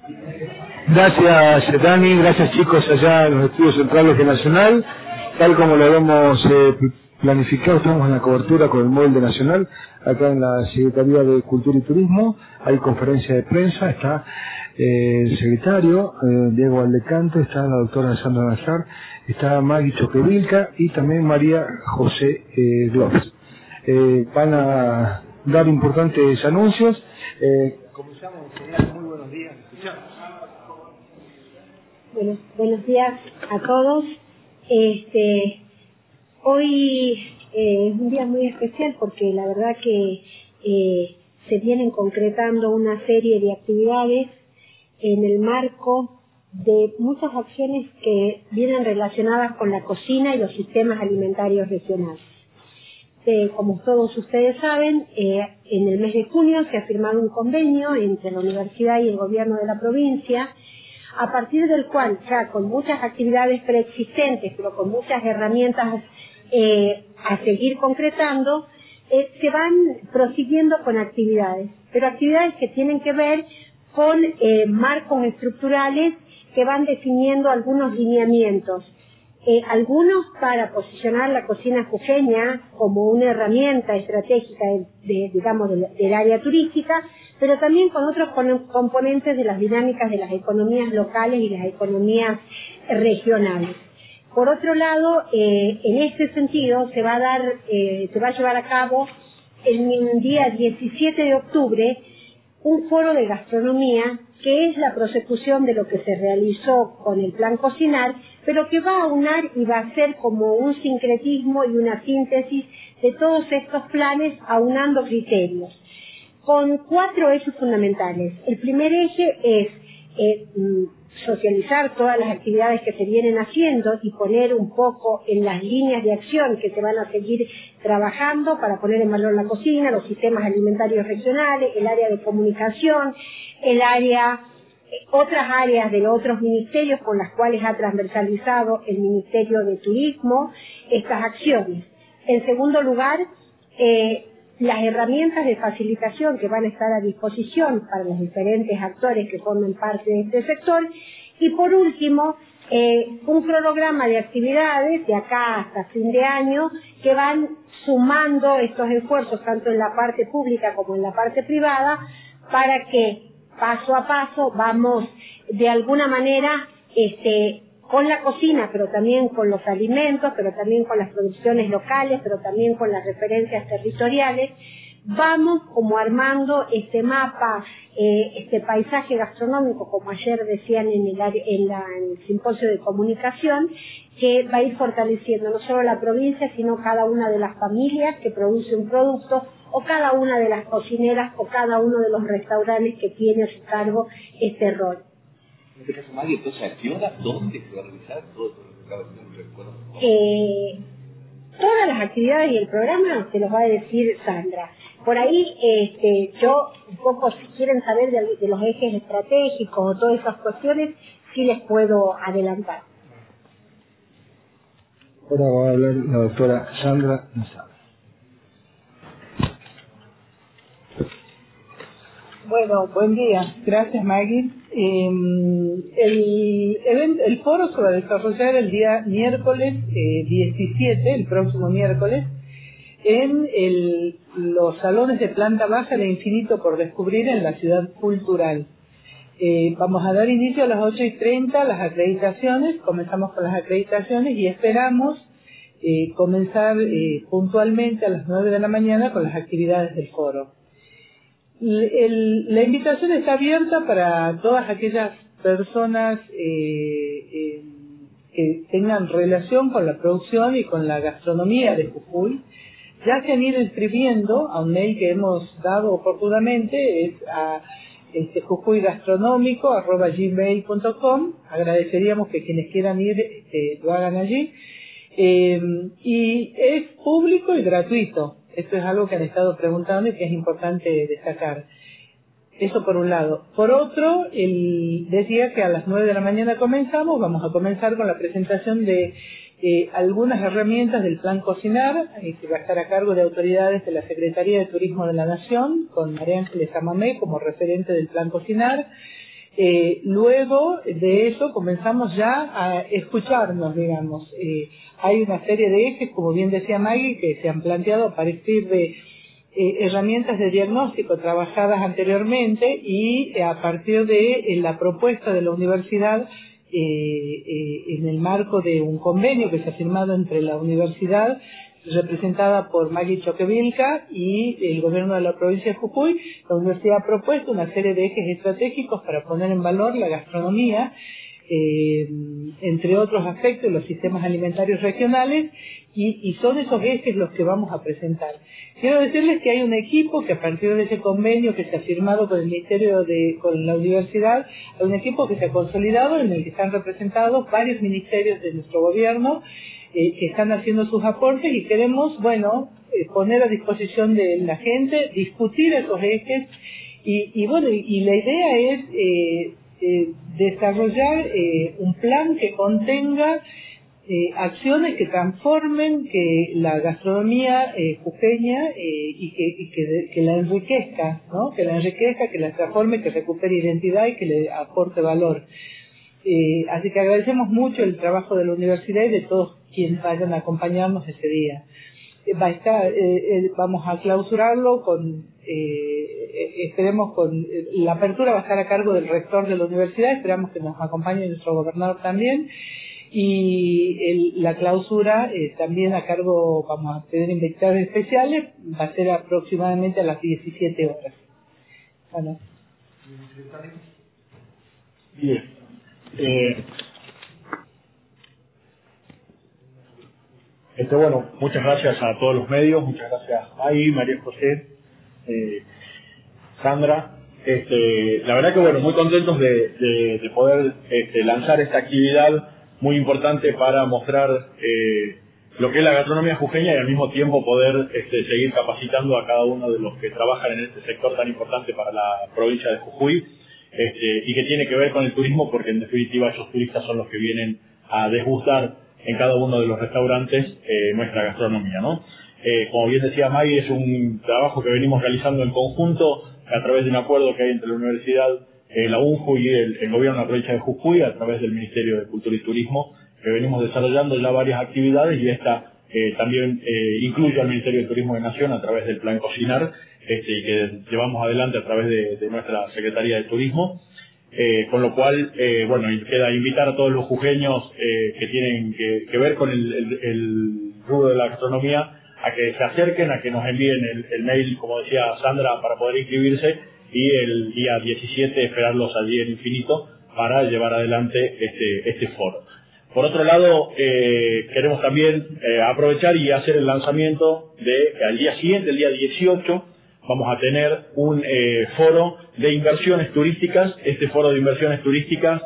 Gracias, Dani, gracias chicos allá en los estudios centrales de Nacional. Tal como lo habíamos planificado, estamos en la cobertura con el molde Nacional, acá en la Secretaría de Cultura y Turismo. Hay conferencia de prensa, está el secretario Diego Aldecante, está la doctora Sandra Nazar, está Maggie Choquevilca y también María José Globes. Van a dar importantes anuncios. Comenzamos, muy buenos días. Escuchamos. Bueno, buenos días a todos. Hoy es un día muy especial porque la verdad que se vienen concretando una serie de actividades en el marco de muchas acciones que vienen relacionadas con la cocina y los sistemas alimentarios regionales. Como todos ustedes saben, en el mes de junio se ha firmado un convenio entre la universidad y el gobierno de la provincia, a partir del cual, ya con muchas actividades preexistentes, pero con muchas herramientas a seguir concretando, se van prosiguiendo con actividades, pero actividades que tienen que ver con marcos estructurales que van definiendo algunos lineamientos, algunos para posicionar la cocina jujeña como una herramienta estratégica del área turística, pero también con otros componentes de las dinámicas de las economías locales y las economías regionales. Por otro lado, en este sentido se va a llevar a cabo el día 17 de octubre un foro de gastronomía que es la prosecución de lo que se realizó con el Plan Cocinar, pero que va a aunar y va a ser como un sincretismo y una síntesis de todos estos planes aunando criterios, con 4 ejes fundamentales. El primer eje es socializar todas las actividades que se vienen haciendo y poner un poco en las líneas de acción que se van a seguir trabajando para poner en valor la cocina, los sistemas alimentarios regionales, el área de comunicación, otras áreas de los otros ministerios con las cuales ha transversalizado el Ministerio de Turismo estas acciones. En segundo lugar, las herramientas de facilitación que van a estar a disposición para los diferentes actores que formen parte de este sector. Y por último, un cronograma de actividades de acá hasta fin de año que van sumando estos esfuerzos tanto en la parte pública como en la parte privada para que paso a paso vamos de alguna manera con la cocina, pero también con los alimentos, pero también con las producciones locales, pero también con las referencias territoriales, vamos como armando este mapa, este paisaje gastronómico, como ayer decían en el simposio de comunicación, que va a ir fortaleciendo no solo la provincia, sino cada una de las familias que produce un producto, o cada una de las cocineras, o cada uno de los restaurantes que tiene a su cargo este rol. En este caso, Maggie, entonces, ¿a qué hora, dónde se va a realizar todo lo que acaba de decir? Todas las actividades y el programa se los va a decir Sandra. Por ahí, yo, un poco, si quieren saber de los ejes estratégicos o todas esas cuestiones, sí les puedo adelantar. Ahora va a hablar la doctora Sandra Nazar. Bueno, buen día. Gracias, Maggie. El foro se va a desarrollar el día miércoles 17, el próximo miércoles, en los salones de planta baja de Infinito por Descubrir en la Ciudad Cultural. Vamos a dar inicio a las 8:30 las acreditaciones, comenzamos con las acreditaciones y esperamos comenzar puntualmente a las 9 de la mañana con las actividades del foro. La invitación está abierta para todas aquellas personas que tengan relación con la producción y con la gastronomía de Jujuy. Ya se han ido inscribiendo a un mail que hemos dado oportunamente, es a jujuygastronómico@gmail.com. Agradeceríamos que quienes quieran ir lo hagan allí. Y es público y gratuito. Esto es algo que han estado preguntando y que es importante destacar. Eso por un lado. Por otro, decía que a las 9 de la mañana comenzamos. Vamos a comenzar con la presentación de algunas herramientas del Plan Cocinar, que va a estar a cargo de autoridades de la Secretaría de Turismo de la Nación, con María Ángeles Amamé como referente del Plan Cocinar. Luego de eso comenzamos ya a escucharnos, digamos. Hay una serie de ejes, como bien decía Maggie, que se han planteado a partir de herramientas de diagnóstico trabajadas anteriormente y a partir de la propuesta de la universidad en el marco de un convenio que se ha firmado entre la universidad representada por Maggie Choquevilca y el gobierno de la provincia de Jujuy. La universidad ha propuesto una serie de ejes estratégicos para poner en valor la gastronomía, entre otros aspectos, los sistemas alimentarios regionales, y son esos ejes los que vamos a presentar. Quiero decirles que hay un equipo que a partir de ese convenio que se ha firmado con el Ministerio con la universidad, hay un equipo que se ha consolidado en el que están representados varios ministerios de nuestro gobierno, que están haciendo sus aportes, y queremos, poner a disposición de la gente, discutir esos ejes, y la idea es desarrollar un plan que contenga acciones que transformen que la gastronomía jujeña y que la enriquezca, ¿no? Que la enriquezca, que la transforme, que recupere identidad y que le aporte valor. Así que agradecemos mucho el trabajo de la universidad y de todos quienes vayan a acompañarnos ese día. Vamos a clausurarlo esperemos la apertura va a estar a cargo del rector de la universidad, esperamos que nos acompañe nuestro gobernador también, y la clausura también a cargo, vamos a tener invitados especiales, va a ser aproximadamente a las 17 horas. Bueno. Bien. Muchas gracias a todos los medios, muchas gracias Maggie, María José, Sandra. La verdad que muy contentos de poder lanzar esta actividad muy importante para mostrar lo que es la gastronomía jujeña y al mismo tiempo poder seguir capacitando a cada uno de los que trabajan en este sector tan importante para la provincia de Jujuy, y que tiene que ver con el turismo, porque en definitiva esos turistas son los que vienen a degustar en cada uno de los restaurantes nuestra gastronomía, ¿no? Como bien decía Maggie, es un trabajo que venimos realizando en conjunto a través de un acuerdo que hay entre la universidad, la UNJU y el gobierno de la provincia de Jujuy, a través del Ministerio de Cultura y Turismo, que venimos desarrollando ya varias actividades, y esta también incluye al Ministerio de Turismo de Nación a través del Plan Cocinar, y que llevamos adelante a través de nuestra Secretaría de Turismo. Con lo cual, queda invitar a todos los jujeños que tienen que ver con el rubro de la gastronomía a que se acerquen, a que nos envíen el mail, como decía Sandra, para poder inscribirse, y el día 17 esperarlos allí en Infinito para llevar adelante este foro. Por otro lado, queremos también aprovechar y hacer el lanzamiento al día siguiente, el día 18, vamos a tener un foro de inversiones turísticas. Este foro de inversiones turísticas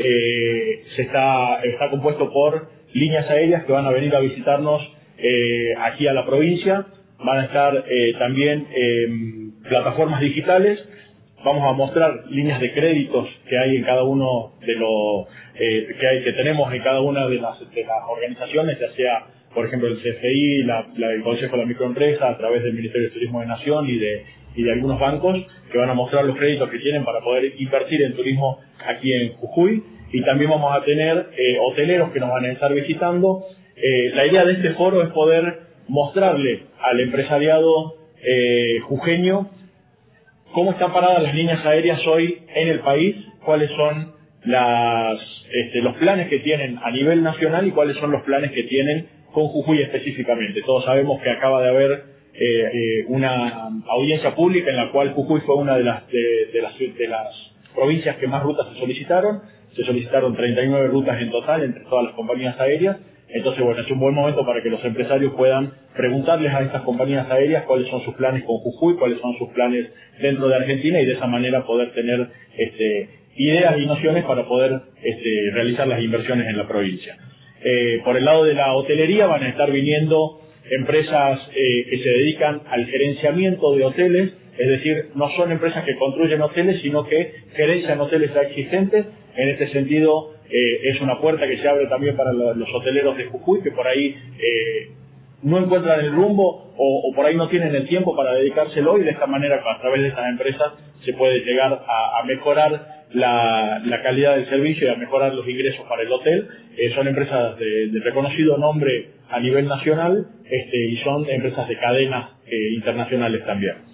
está compuesto por líneas aéreas que van a venir a visitarnos aquí a la provincia. Van a estar también plataformas digitales. Vamos a mostrar líneas de créditos que hay en cada uno de los que tenemos en cada una de las organizaciones, ya sea por ejemplo el CFI, el Consejo de la Microempresa, a través del Ministerio de Turismo de Nación y de algunos bancos, que van a mostrar los créditos que tienen para poder invertir en turismo aquí en Jujuy. Y también vamos a tener hoteleros que nos van a estar visitando. La idea de este foro es poder mostrarle al empresariado jujeño cómo están paradas las líneas aéreas hoy en el país, cuáles son los planes que tienen a nivel nacional y cuáles son los planes que tienen con Jujuy específicamente. Todos sabemos que acaba de haber una audiencia pública en la cual Jujuy fue una de las provincias que más rutas se solicitaron. Se solicitaron 39 rutas en total entre todas las compañías aéreas. Entonces, es un buen momento para que los empresarios puedan preguntarles a estas compañías aéreas cuáles son sus planes con Jujuy, cuáles son sus planes dentro de Argentina, y de esa manera poder tener ideas y nociones para poder realizar las inversiones en la provincia. Por el lado de la hotelería van a estar viniendo empresas que se dedican al gerenciamiento de hoteles, es decir, no son empresas que construyen hoteles, sino que gerencian hoteles ya existentes. En este sentido, es una puerta que se abre también para los hoteleros de Jujuy, que por ahí no encuentran el rumbo o por ahí no tienen el tiempo para dedicárselo, y de esta manera, a través de estas empresas, se puede llegar a mejorar la calidad del servicio y a mejorar los ingresos para el hotel. Son empresas de reconocido nombre a nivel nacional y son empresas de cadenas internacionales también.